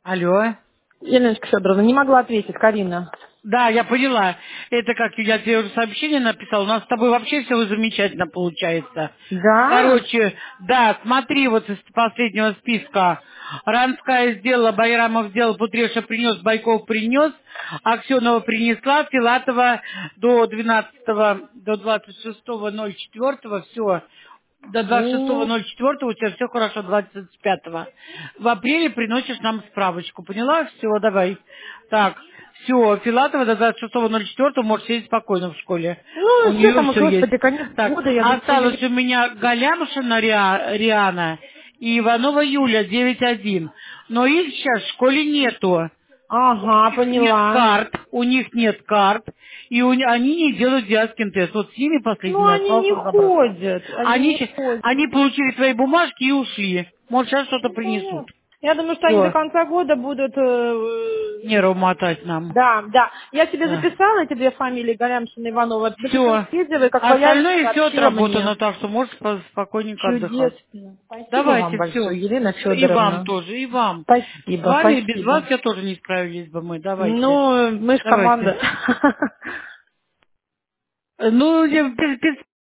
Алло. Еленочка Федоровна, не могла ответить, Карина. Да, я поняла. Это как я тебе уже сообщение написал. У нас с тобой вообще все замечательно получается. Да? Короче, да, смотри, вот из последнего списка. Ранская сделала, Байрамов сделал, Путреша принес, Байков принес, Аксенова принесла, Филатова до 12 до 26.04, все. До О, 26.04 у тебя все хорошо, 25-го. В апреле приносишь нам справочку, поняла? Все, давай. Так, все, Филатова до 26.04 можешь сидеть спокойно в школе. У ну, что нее там, все есть. господи, конец Так, года, я думаю, что осталось евреи... у меня Галямшина Риана и Иванова Юля 9.1. Но их сейчас в школе нету. Ага, Нет поняла. карт, у них нет карт, и они не делают диаскин тест. Вот с ними Ну, последний они осталось не разобраться. ходят, они Они, не ходят. они получили твои бумажки и ушли. Может, сейчас что-то Ну, принесут. понятно. Я думаю, что они до Все, конца года будут... нервы мотать нам. да, да. Я тебе Да. записала эти две фамилии, Галямшина и Иванова. Запиши, Все. съездила, и как появится, Остальное все сообщи мне. отработано, так что можешь спокойненько отдыхать. Чудесно. Спасибо вам Давайте, все. большое, Елена И вам Федоровна. тоже, и вам. С Спасибо, вами, без вас спасибо. я тоже не справились бы мы. Давайте. Ну, мы ж Давайте. команда. Ну, без